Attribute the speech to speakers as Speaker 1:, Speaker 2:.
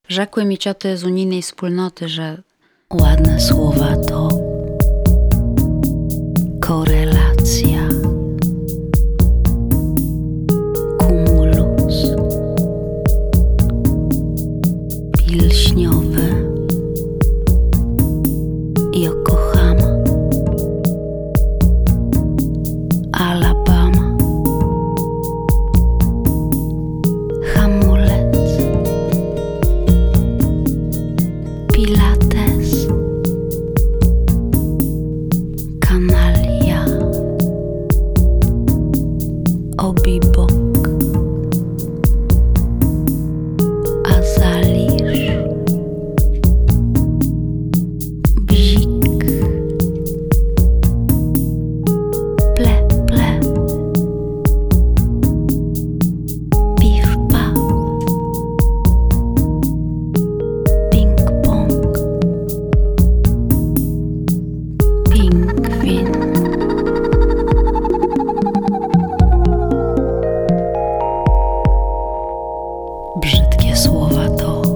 Speaker 1: Rzekły mi cioty z unijnej wspólnoty, że
Speaker 2: ładne słowa to korelacja, kumulus, pilśniowe, Yokohama, Alabama, hamulec, pilates, kanalia, obibok, azalisz, bzik, ple, ple, piw, paw, ping pong, pingwin, brzydkie słowa to